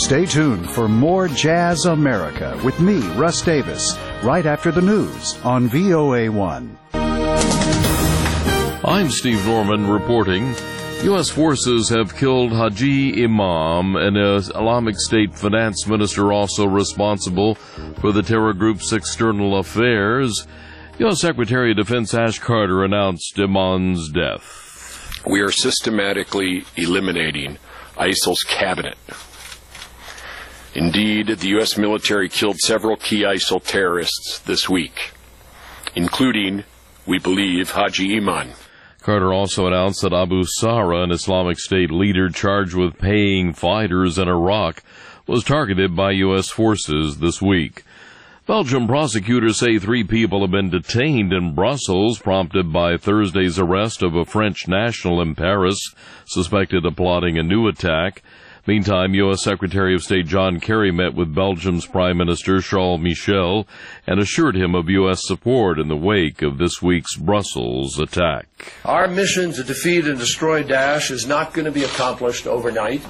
Stay tuned for more Jazz America with me, Russ Davis, right after the news on VOA1. I'm Steve Norman reporting. U.S. forces have killed Haji Imam, an Islamic State finance minister also responsible for the terror group's external affairs. U.S. Secretary of Defense Ash Carter announced Imam's death. We are systematically eliminating ISIL's cabinet. Indeed, the U.S. military killed several key ISIL terrorists this week, including, we believe, Haji Imam. Carter also announced that Abu Sara, an Islamic State leader charged with paying fighters in Iraq, was targeted by U.S. forces this week. Belgian prosecutors say 3 people have been detained in Brussels, prompted by Thursday's arrest of a French national in Paris, suspected of plotting a new attack. Meantime, U.S. Secretary of State John Kerry met with Belgium's Prime Minister Charles Michel and assured him of U.S. support in the wake of this week's Brussels attack. Our mission to defeat and destroy Daesh is not going to be accomplished overnight.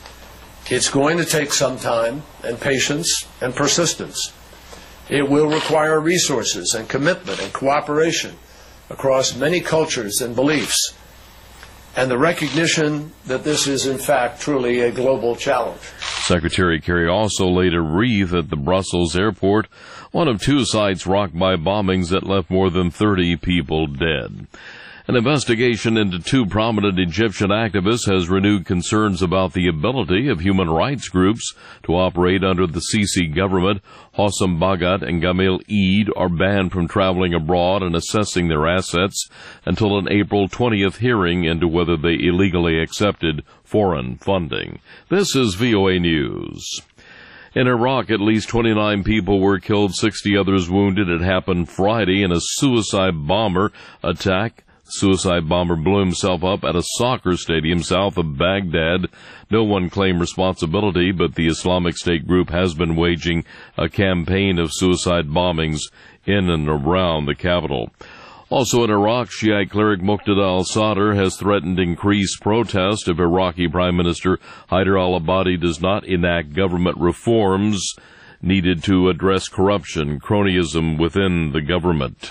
It's going to take some time and patience and persistence. It will require resources and commitment and cooperation across many cultures and beliefs, and the recognition that this is, in fact, truly a global challenge. Secretary Kerry also laid a wreath at the Brussels airport, one of 2 sites rocked by bombings that left more than 30 people dead. An investigation into 2 prominent Egyptian activists has renewed concerns about the ability of human rights groups to operate under the Sisi government. Hossam Bagat and Gamil Eid are banned from traveling abroad and assessing their assets until an April 20th hearing into whether they illegally accepted foreign funding. This is VOA News. In Iraq, at least 29 people were killed, 60 others wounded. It happened Friday in a suicide bomber attack. Suicide bomber blew himself up at a soccer stadium south of Baghdad. No one claimed responsibility, but the Islamic State group has been waging a campaign of suicide bombings in and around the capital. Also in Iraq, Shiite cleric Muqtada al-Sadr has threatened increased protest if Iraqi Prime Minister Haider al-Abadi does not enact government reforms needed to address corruption, cronyism within the government.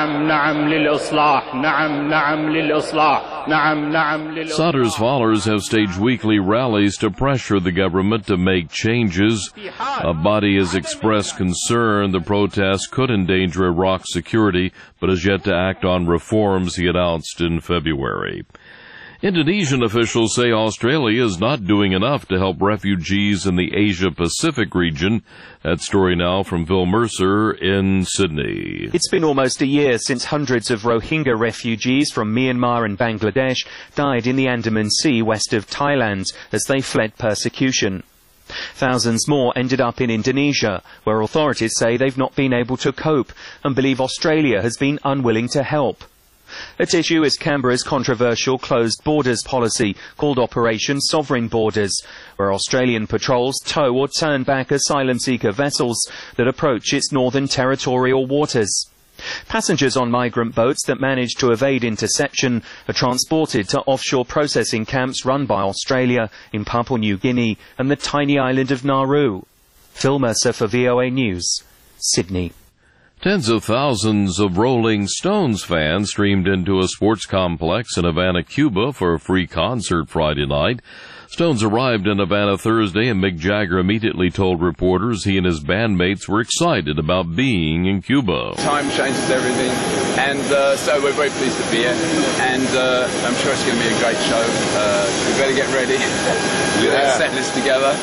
Sadr's followers have staged weekly rallies to pressure the government to make changes. Abadi has expressed concern the protests could endanger Iraq's security, but has yet to act on reforms he announced in February. Indonesian officials say Australia is not doing enough to help refugees in the Asia-Pacific region. That story now from Phil Mercer in Sydney. It's been almost a year since hundreds of Rohingya refugees from Myanmar and Bangladesh died in the Andaman Sea west of Thailand as they fled persecution. Thousands more ended up in Indonesia, where authorities say they've not been able to cope and believe Australia has been unwilling to help. At issue is Canberra's controversial closed borders policy called Operation Sovereign Borders, where Australian patrols tow or turn back asylum seeker vessels that approach its northern territorial waters. Passengers on migrant boats that manage to evade interception are transported to offshore processing camps run by Australia in Papua New Guinea and the tiny island of Nauru. Phil Mercer for VOA News, Sydney. Tens of thousands of Rolling Stones fans streamed into a sports complex in Havana, Cuba for a free concert Friday night. Stones arrived in Havana Thursday, and Mick Jagger immediately told reporters he and his bandmates were excited about being in Cuba. Time changes everything, and so we're very pleased to be here, and I'm sure it's going to be a great show. We better get ready, get our set list together.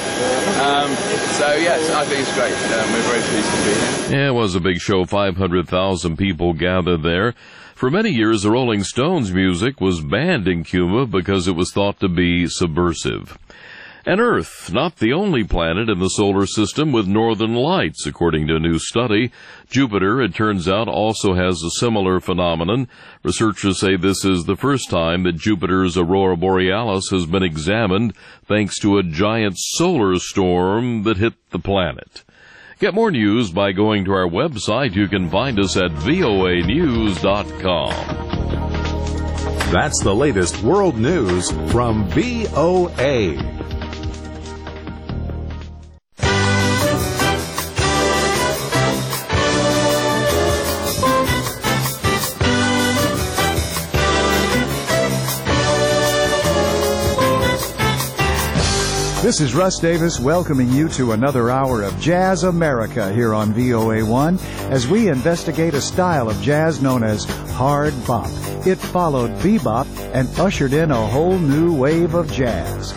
I think it's great. We're very pleased to be here. Yeah, it was a big show. 500,000 people gathered there. For many years, the Rolling Stones' music was banned in Cuba because it was thought to be subversive. And Earth, not the only planet in the solar system with northern lights, according to a new study. Jupiter, it turns out, also has a similar phenomenon. Researchers say this is the first time that Jupiter's aurora borealis has been examined thanks to a giant solar storm that hit the planet. Get more news by going to our website. You can find us at voanews.com. That's the latest world news from VOA. This is Russ Davis welcoming you to another hour of Jazz America here on VOA1 as we investigate a style of jazz known as hard bop. It followed bebop and ushered in a whole new wave of jazz.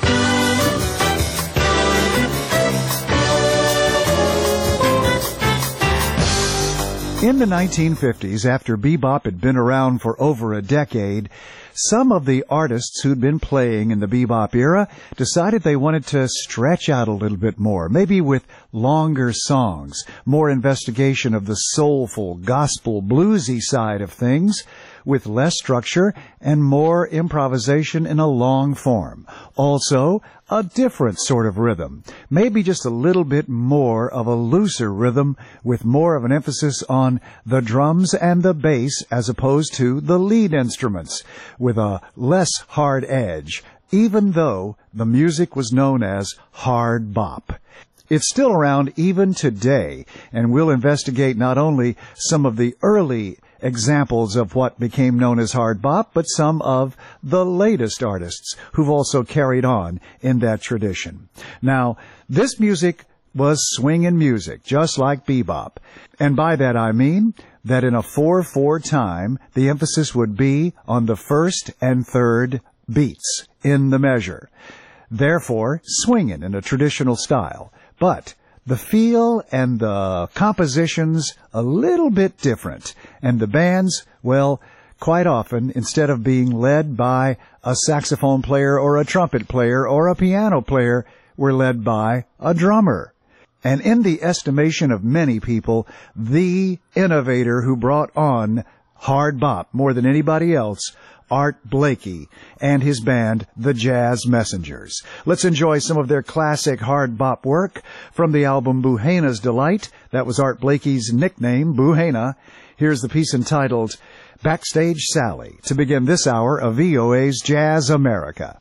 In the 1950s, after bebop had been around for over a decade, some of the artists who'd been playing in the bebop era decided they wanted to stretch out a little bit more, maybe with longer songs, more investigation of the soulful, gospel, bluesy side of things, with less structure and more improvisation in a long form. Also, a different sort of rhythm, maybe just a little bit more of a looser rhythm with more of an emphasis on the drums and the bass as opposed to the lead instruments, with a less hard edge, even though the music was known as hard bop. It's still around even today, and we'll investigate not only some of the early examples of what became known as hard bop, but some of the latest artists who've also carried on in that tradition. Now, this music was swingin' music, just like bebop. And by that I mean that in a 4/4 time, the emphasis would be on the first and third beats in the measure. Therefore, swingin' in a traditional style. But the feel and the compositions a little bit different. And the bands, well, quite often, instead of being led by a saxophone player or a trumpet player or a piano player, were led by a drummer. And in the estimation of many people, the innovator who brought on hard bop more than anybody else, Art Blakey and his band, the Jazz Messengers. Let's enjoy some of their classic hard bop work from the album Buhena's Delight. That was Art Blakey's nickname, Buhena. Here's the piece entitled Backstage Sally to begin this hour of VOA's Jazz America.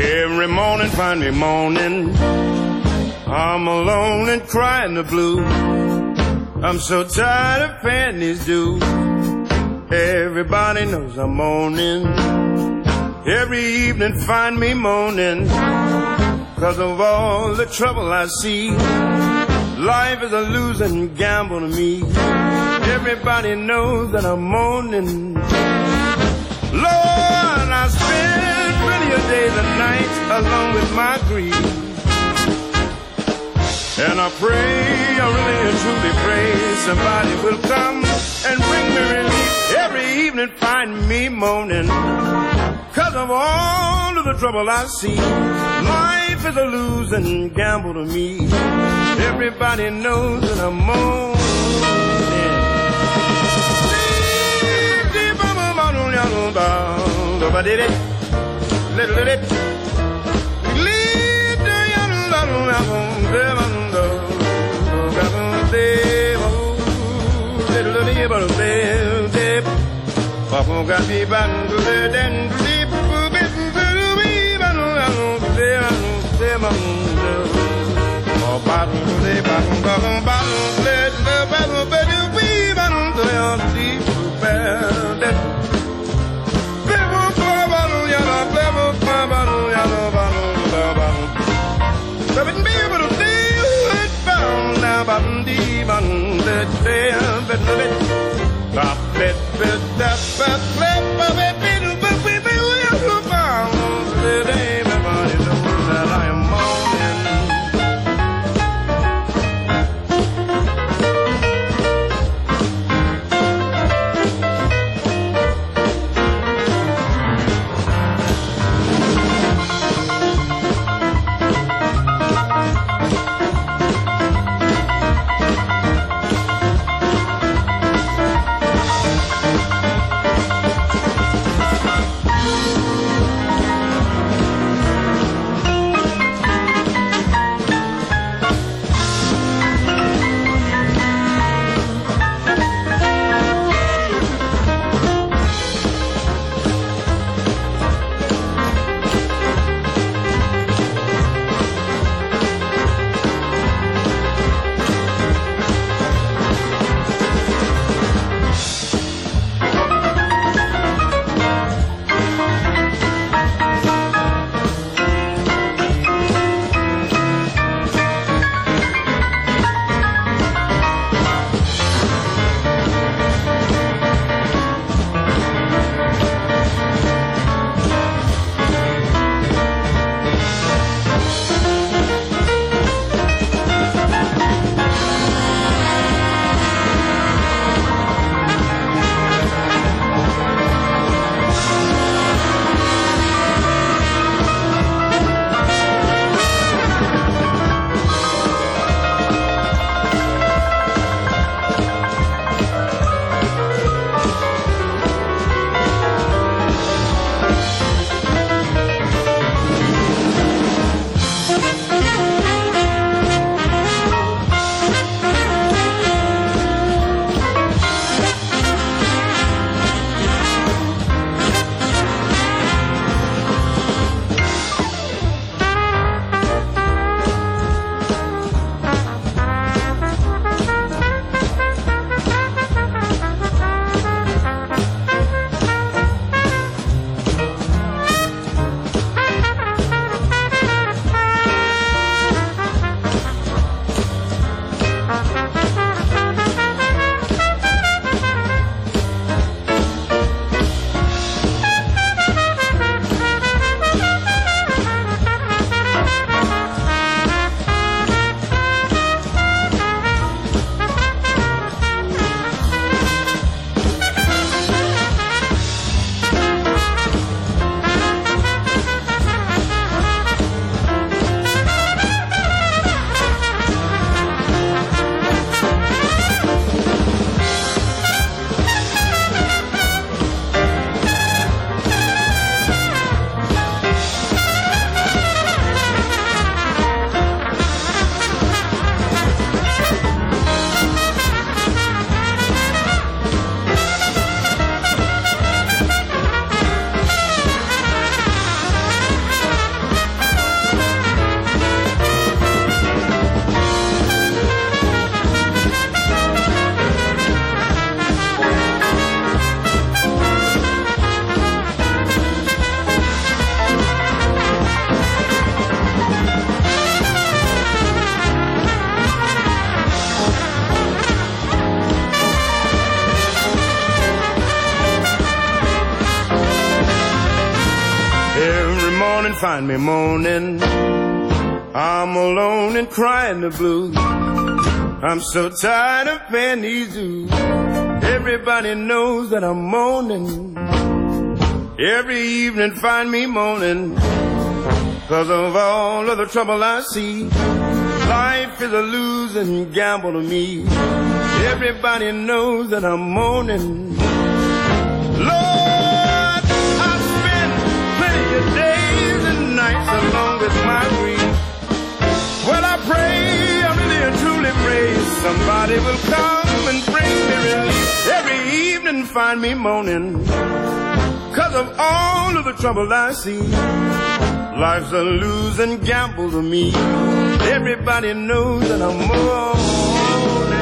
Every morning find me moaning. I'm alone and crying the blues. I'm so tired of paying these dues. Everybody knows I'm moaning. Every evening find me moaning, 'cause of all the trouble I see. Life is a losing gamble to me. Everybody knows that I'm moaning. Lord, I spend plenty of days and nights alone with my grief. And I pray, I really and truly pray, somebody will come and bring me relief. Every evening find me moaning, 'cause of all of the trouble I see. Life is a losing gamble to me. Everybody knows that I'm moaning. find me moaning. I'm alone and crying the blues. I'm so tired of paying these dues. Everybody knows that I'm moaning. Every evening find me moaning, 'cause of all of the trouble I see. Life is a losing gamble to me. Everybody knows that I'm moaning. Lord, I spend plenty of days and nights alone with my grief. Well, I pray, I really and truly pray, somebody will come and bring me relief. Every evening find me moaning, 'cause of all of the trouble I see. Life's a losing gamble to me. Everybody knows that I'm moaning.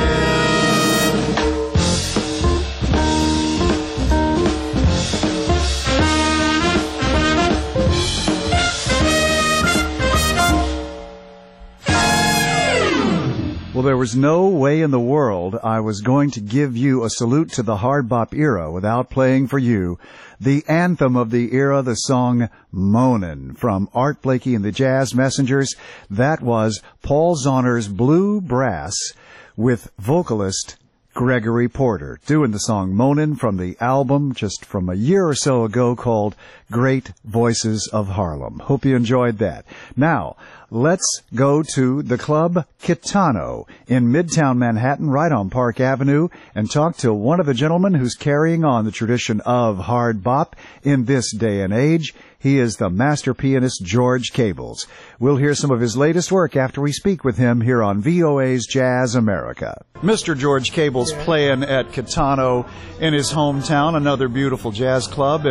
Well, there was no way in the world I was going to give you a salute to the hard bop era without playing for you the anthem of the era, the song Moanin' from Art Blakey and the Jazz Messengers. That was Paul Zahner's Blue Brass with vocalist Gregory Porter doing the song Moanin' from the album just from a year or so ago called Great Voices of Harlem. Hope you enjoyed that. Now, let's go to the Club Kitano in Midtown Manhattan, right on Park Avenue, and talk to one of the gentlemen who's carrying on the tradition of hard bop in this day and age. He is the master pianist George Cables. We'll hear some of his latest work after we speak with him here on VOA's Jazz America. Mr. George Cables playing at Kitano in his hometown, another beautiful jazz club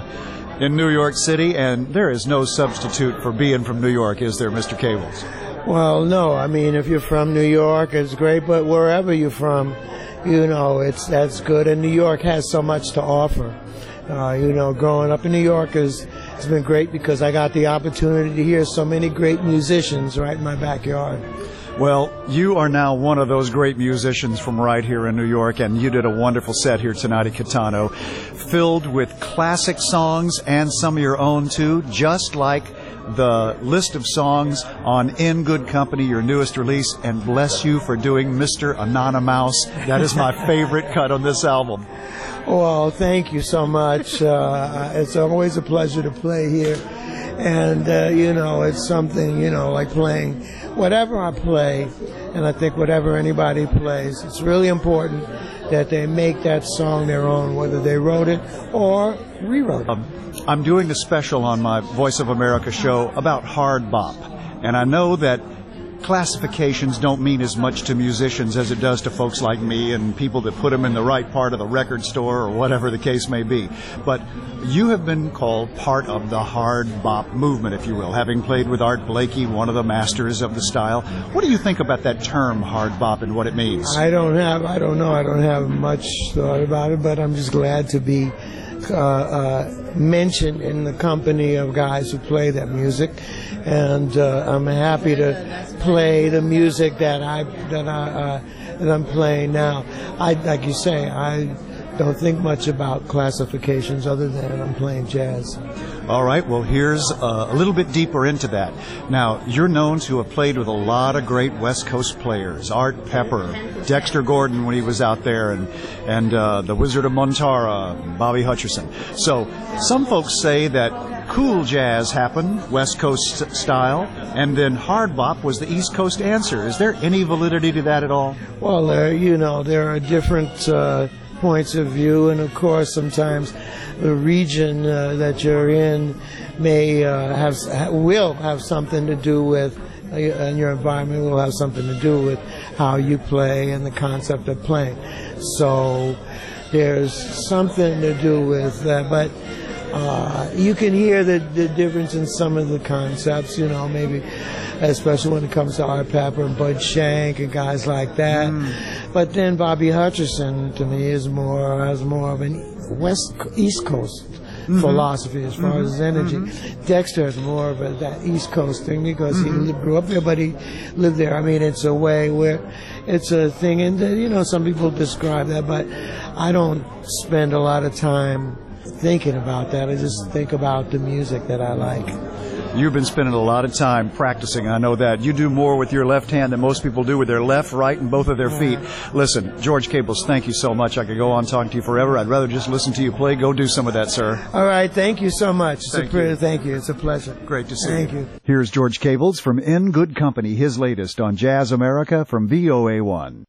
in New York City, and there is no substitute for being from New York, is there, Mr. Cables? Well, no. I mean, if you're from New York, it's great, but wherever you're from, you know, that's good, and New York has so much to offer. You know, growing up in New York it's been great because I got the opportunity to hear so many great musicians right in my backyard. Well, you are now one of those great musicians from right here in New York, and you did a wonderful set here tonight at Kitano, filled with classic songs and some of your own, too, just like the list of songs on In Good Company, your newest release, and bless you for doing Mr. Anonymous. That is my favorite cut on this album. Well, thank you so much. It's always a pleasure to play here. And, you know, it's something, you know, like playing whatever I play, and I think whatever anybody plays, it's really important that they make that song their own, whether they wrote it or rewrote it. I'm doing a special on my Voice of America show about hard bop, and I know that classifications don't mean as much to musicians as it does to folks like me and people that put them in the right part of the record store or whatever the case may be. But you have been called part of the hard bop movement, if you will, having played with Art Blakey, one of the masters of the style. What do you think about that term hard bop and what it means? I don't have much thought about it, but I'm just glad to be mentioned in the company of guys who play that music, and I'm happy to play the music that I'm playing now. Like you say, I don't think much about classifications other than I'm playing jazz. All right, well, here's a little bit deeper into that. Now, you're known to have played with a lot of great West Coast players, Art Pepper, Dexter Gordon when he was out there, and the Wizard of Montara, Bobby Hutcherson. So some folks say that cool jazz happened, West Coast style, and then hard bop was the East Coast answer. Is there any validity to that at all? Well, there are different points of view, and of course sometimes the region that you're in may will have something to do with, and your environment will have something to do with how you play and the concept of playing. So there's something to do with that, but you can hear the difference in some of the concepts, you know, maybe especially when it comes to Art Pepper and Bud Shank and guys like that. But then Bobby Hutcherson, to me, has more of an East Coast philosophy as far as his energy. Dexter has more of that East Coast thing because he grew up there, but he lived there. I mean, it's a way where it's a thing, and you know, some people describe that, but I don't spend a lot of time thinking about that. I just think about the music that I like. You've been spending a lot of time practicing. I know that. You do more with your left hand than most people do with their left, right, and both of their feet. Listen, George Cables, thank you so much. I could go on talking to you forever. I'd rather just listen to you play. Go do some of that, sir. All right. Thank you so much. Thank you. Thank you. It's a pleasure. Great to see you. Thank you. Here's George Cables from In Good Company, his latest on Jazz America from VOA1.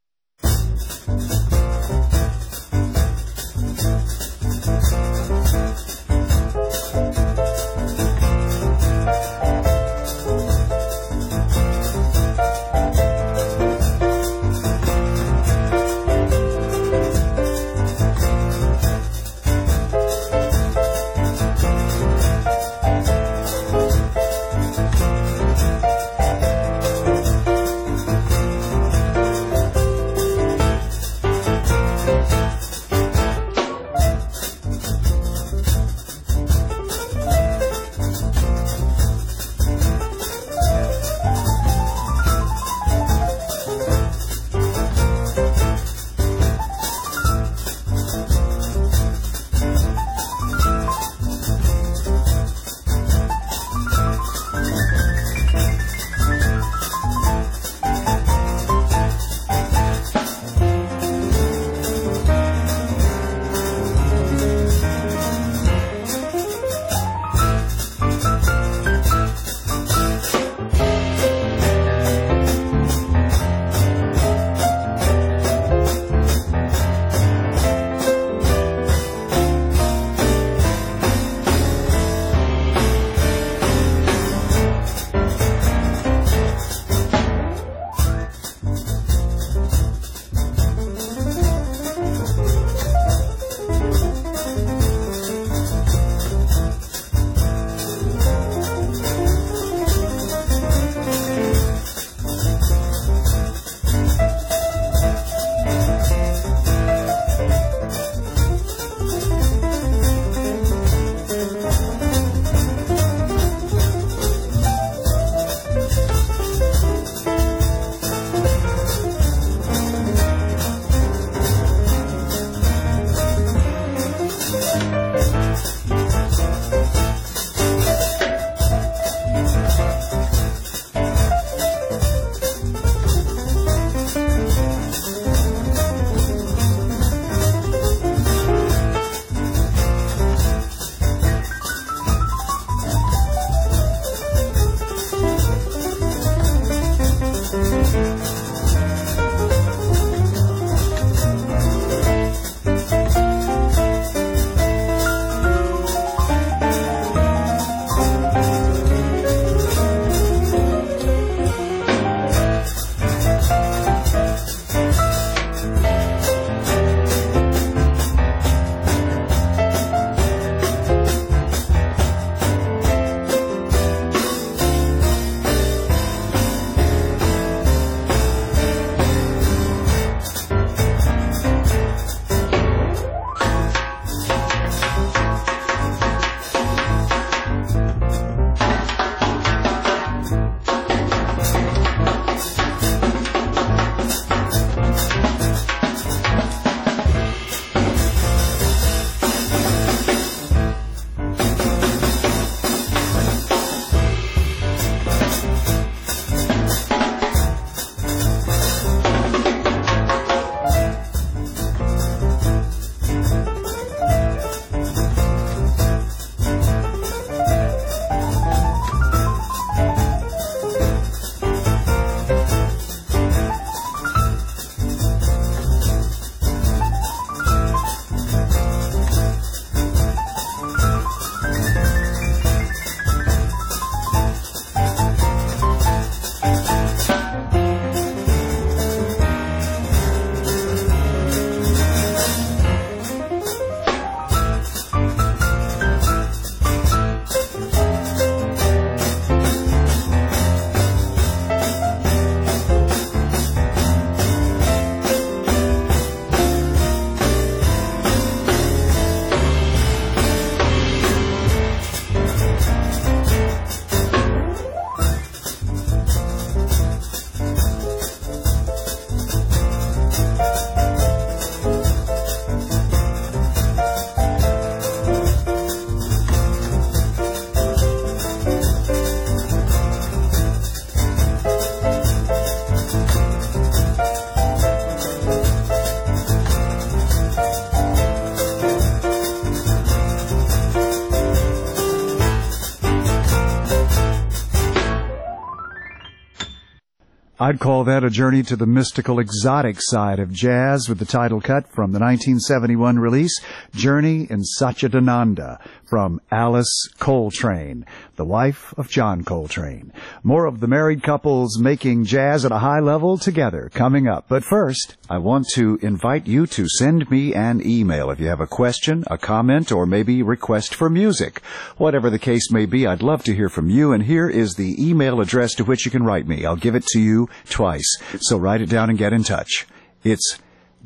I'd call that a journey to the mystical, exotic side of jazz with the title cut from the 1971 release, Journey in Satchidananda, from Alice Coltrane, the wife of John Coltrane. More of the married couples making jazz at a high level together coming up. But first, I want to invite you to send me an email if you have a question, a comment, or maybe request for music. Whatever the case may be, I'd love to hear from you, and here is the email address to which you can write me. I'll give it to you twice, so write it down and get in touch. It's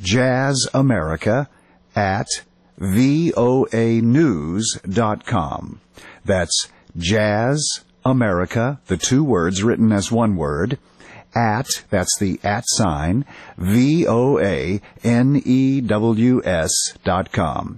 jazzamerica@voanews.com. That's jazzamerica, the two words written as one word, that's the @ voanews.com.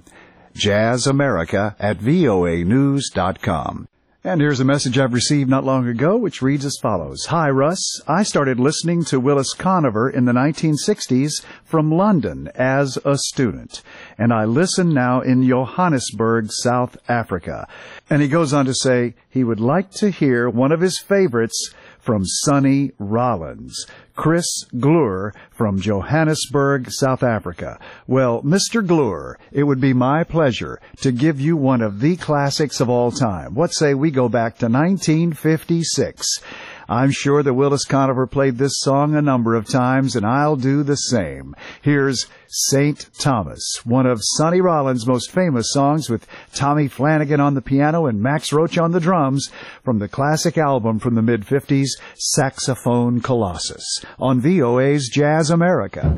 jazzamerica@voanews.com. And here's a message I've received not long ago, which reads as follows. Hi, Russ. I started listening to Willis Conover in the 1960s from London as a student, and I listen now in Johannesburg, South Africa. And he goes on to say he would like to hear one of his favorites from Sonny Rollins, Chris Glure from Johannesburg, South Africa. Well, Mr. Glure, it would be my pleasure to give you one of the classics of all time. What say we go back to 1956? I'm sure that Willis Conover played this song a number of times, and I'll do the same. Here's St. Thomas, one of Sonny Rollins' most famous songs, with Tommy Flanagan on the piano and Max Roach on the drums, from the classic album from the mid-50s, Saxophone Colossus, on VOA's Jazz America.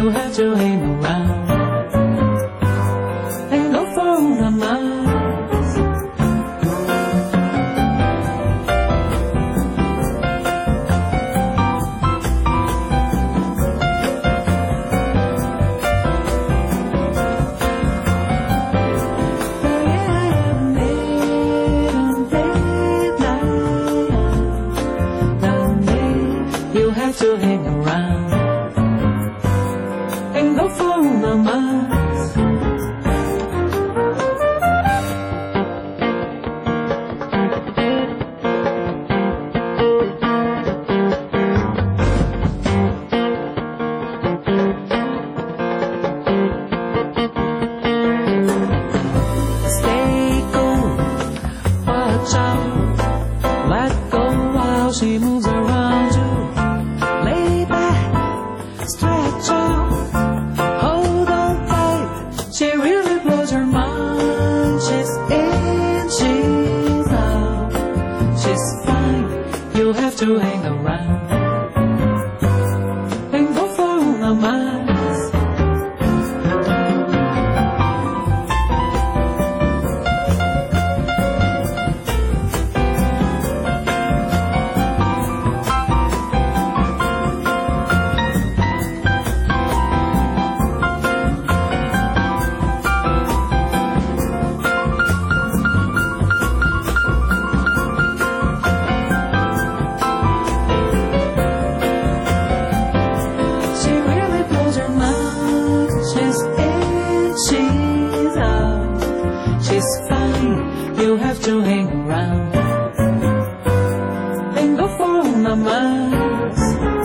You have to hang around and go for the miles. To hang around and go for the miles. Stay cool, watch out, let go while she moves around you. Stretch out, hold on tight. She really blows your mind. She's in, she's out. She's fine. You have to hang around and go for the miles. You have to hang around and go for the miles.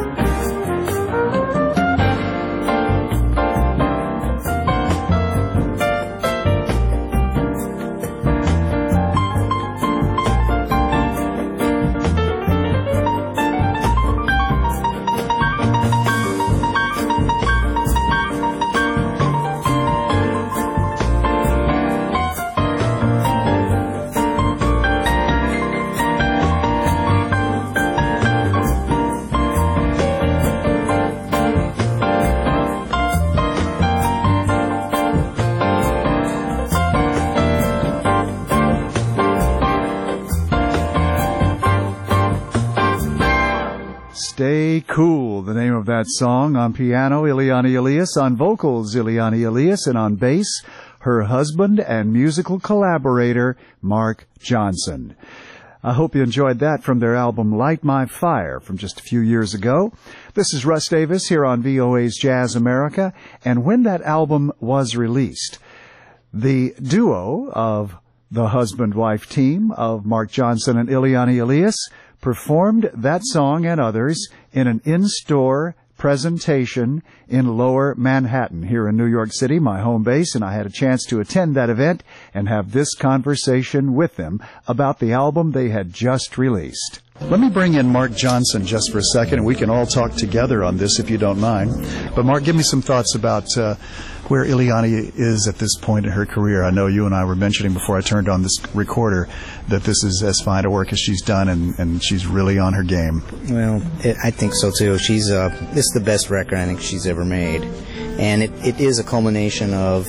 Stay Cool, the name of that song. On piano, Ileana Elias. On vocals, Ileana Elias. And on bass, her husband and musical collaborator, Mark Johnson. I hope you enjoyed that from their album Light My Fire from just a few years ago. This is Russ Davis here on VOA's Jazz America. And when that album was released, the duo of the husband-wife team of Mark Johnson and Ileana Elias performed that song and others in an in-store presentation in Lower Manhattan here in New York City, my home base, and I had a chance to attend that event and have this conversation with them about the album they had just released. Let me bring in Mark Johnson just for a second, and we can all talk together on this if you don't mind. But Mark, give me some thoughts about where Ileana is at this point in her career. I know you and I were mentioning before I turned on this recorder that this is as fine a work as she's done, and she's really on her game. Well, I think so too. She's this is the best record I think she's ever made, and it is a culmination of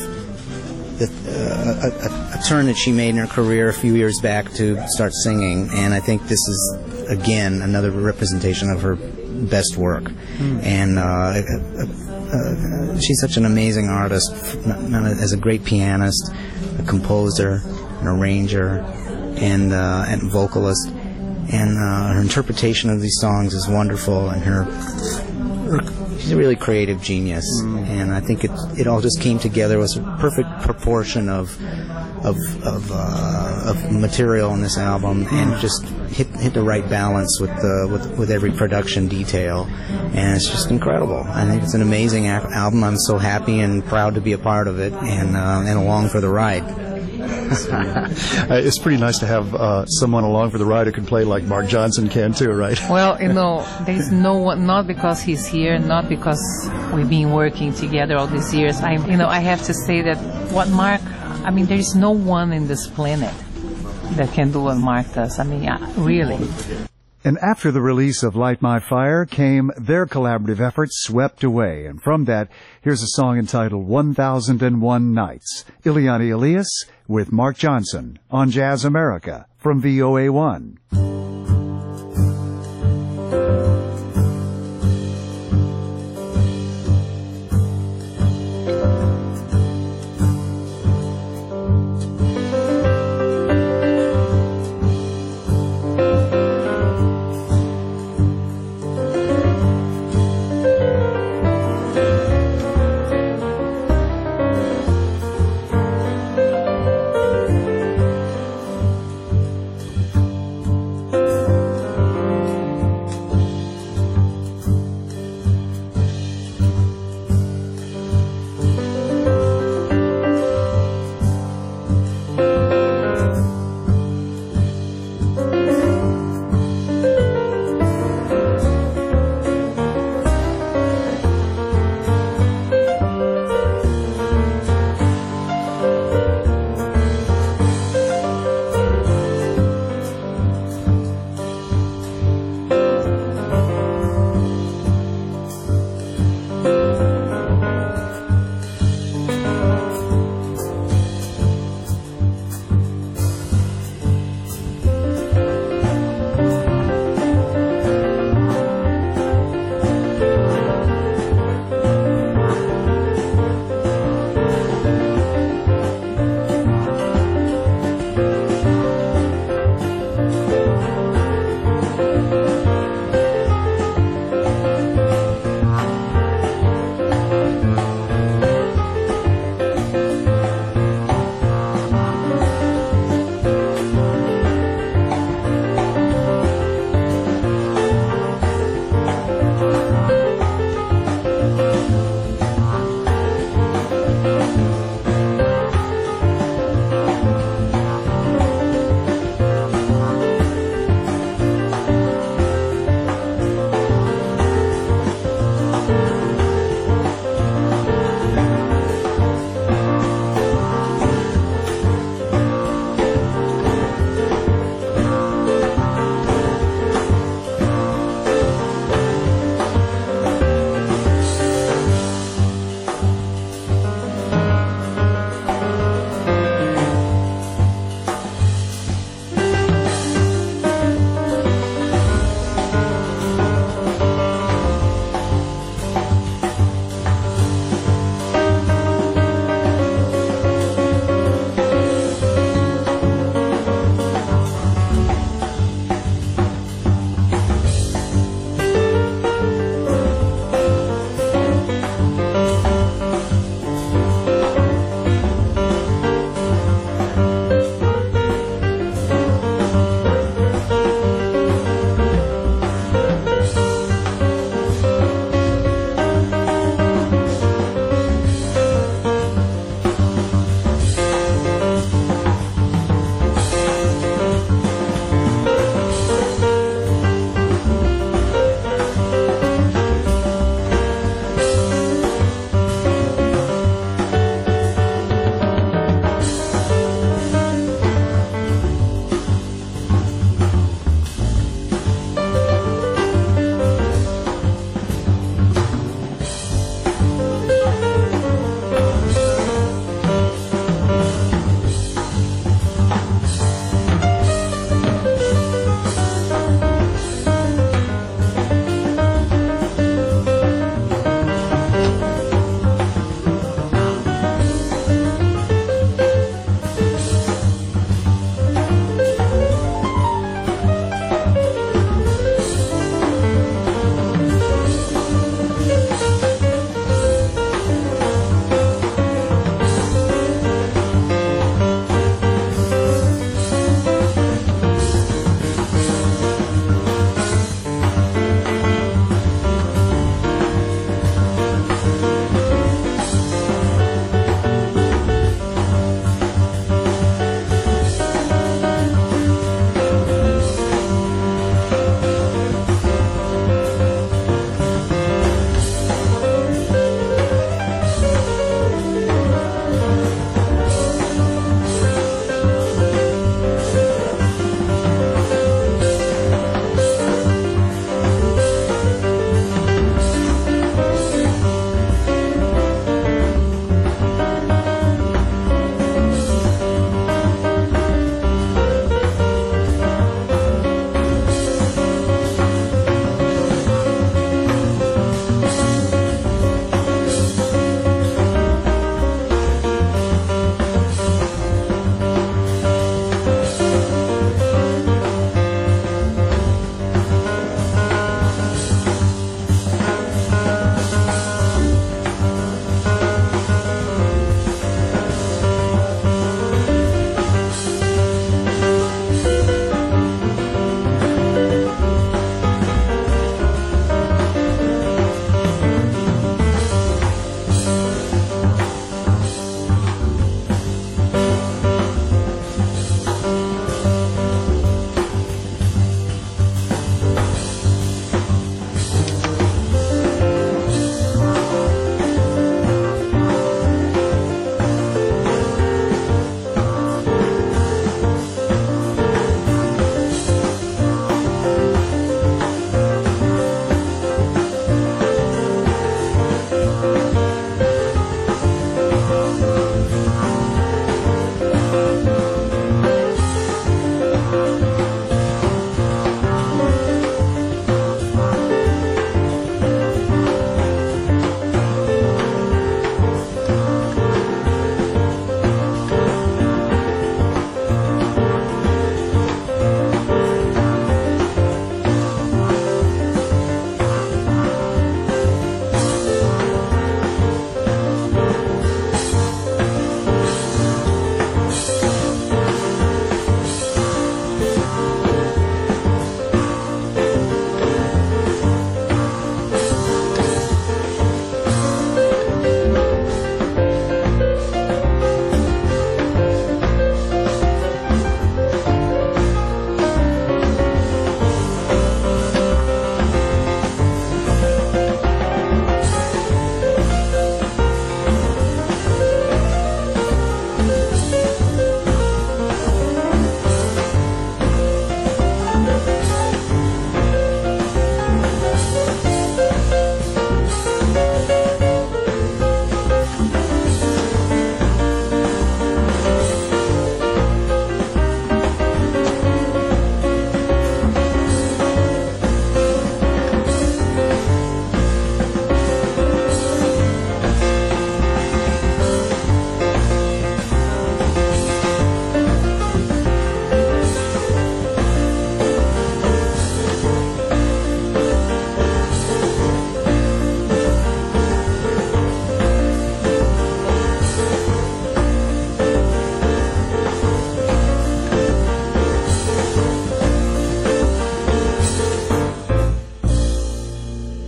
a turn that she made in her career a few years back to start singing, and I think this is again another representation of her best work. And she's such an amazing artist, as a great pianist, a composer, an arranger, and vocalist. And her interpretation of these songs is wonderful, and she's a really creative genius. And I think it all just came together with a perfect proportion of material in this album, and just hit the right balance with every production detail, and it's just incredible. I think it's an amazing album. I'm so happy and proud to be a part of it, and along for the ride. It's pretty nice to have someone along for the ride who can play like Mark Johnson can too, right? Well, there's no one, not because he's here, not because we've been working together all these years. I have to say that what Mark, there's no one in this planet that can do what Mark does. Really. And after the release of Light My Fire came their collaborative effort, Swept Away. And from that, here's a song entitled 1001 Nights. Ileana Elias with Mark Johnson on Jazz America from VOA1.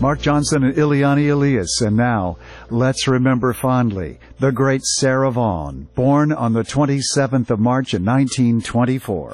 Mark Johnson and Ileana Elias. And now, let's remember fondly the great Sarah Vaughan, born on the 27th of March in 1924.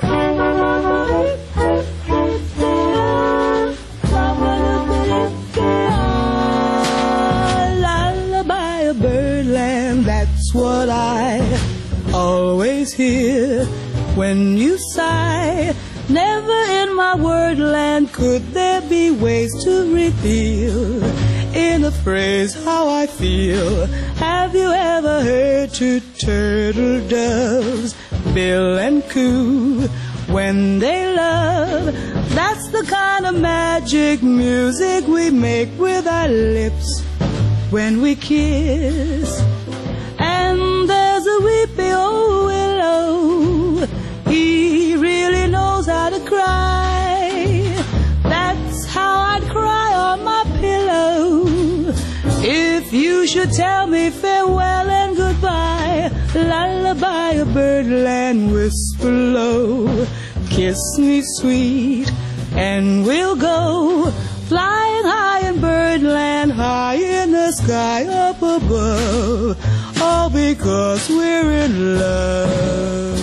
Lullaby of birdland, that's what I always hear when you sigh. Never in my wordland could there be ways to reveal in a phrase how I feel. Have you ever heard two turtle doves bill and coo when they love? That's the kind of magic music we make with our lips when we kiss. And there's a weepy old willow, he really knows how to cry. That's how I'd cry on my pillow if you should tell me farewell and goodbye. Lullaby of birdland, whisper low, kiss me sweet, and we'll go flying high in birdland, high in the sky up above, all because we're in love.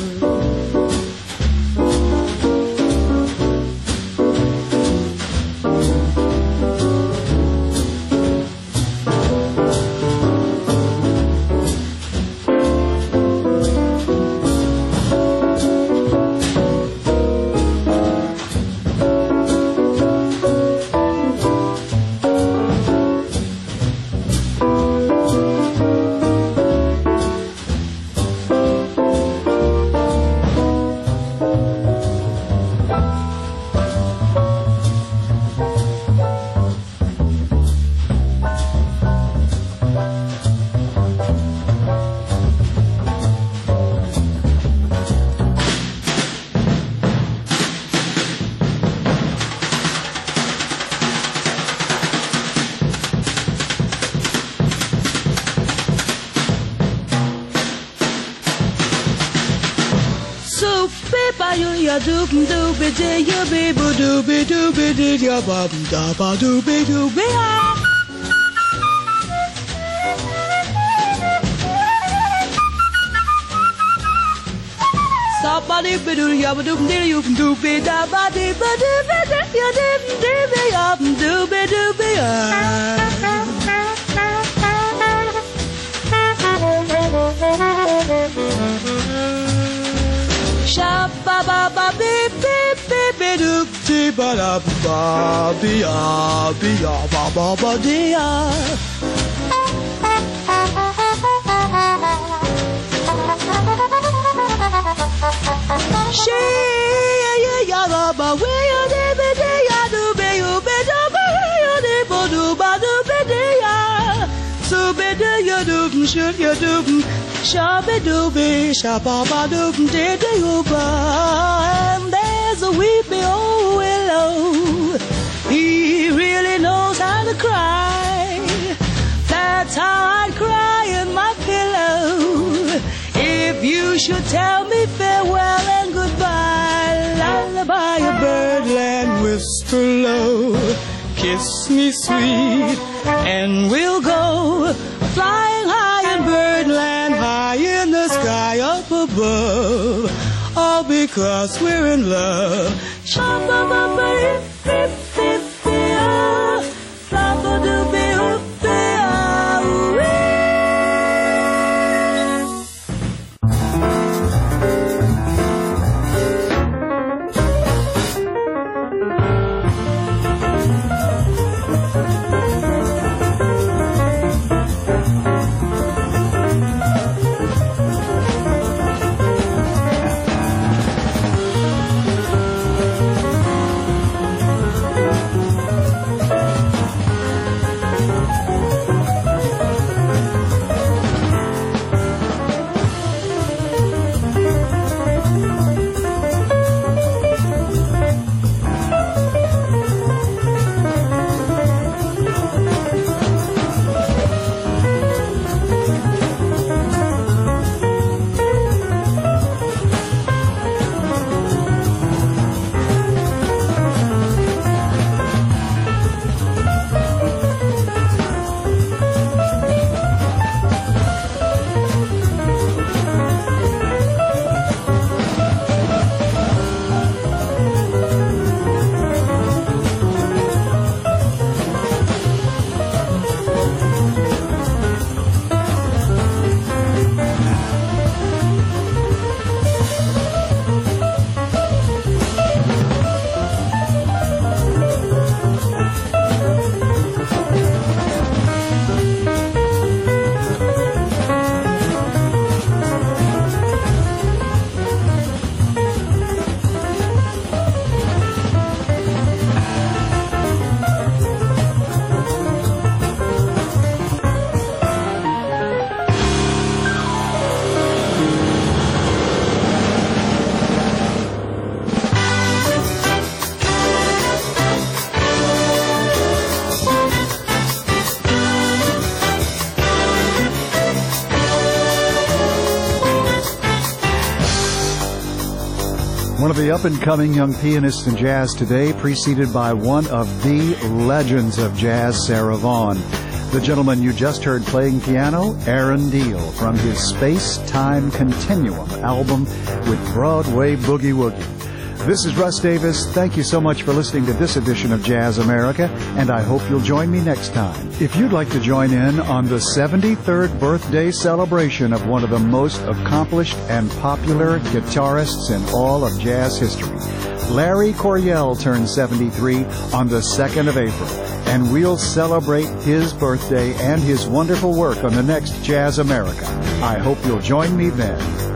Doobie doobie dee ya bee boo doobie doobie dee ya ba da ba doobie doobie ah. Somebody be doo ya ba doobie dee you doobie da ba dee ba doobie dee ya doobie ya doobie doobie ah. Sha ba ba ba beep beep beep beep doop dee ba da ba be ya ba ba ba dee ya. She ya ba ba we ya dee be dee ya do be you be do be ya dee bo do ba do be dee ya. So be dee ya do shoot ya do. Shabby-dooby, shabba-ba-doob-dee-dee-ooba. And there's a weepy old willow, he really knows how to cry. That's how I'd cry in my pillow if you should tell me farewell and goodbye. Lullaby of birdland, whisper low, kiss me sweet, and we'll go flying high in birdland, high in the sky up above, all because we're in love. One of the up-and-coming young pianists in jazz today, preceded by one of the legends of jazz, Sarah Vaughan. The gentleman you just heard playing piano, Aaron Deal, from his Space-Time Continuum album with Broadway Boogie Woogie. This is Russ Davis. Thank you so much for listening to this edition of Jazz America, and I hope you'll join me next time. If you'd like to join in on the 73rd birthday celebration of one of the most accomplished and popular guitarists in all of jazz history, Larry Coryell turns 73 on the 2nd of April, and we'll celebrate his birthday and his wonderful work on the next Jazz America. I hope you'll join me then.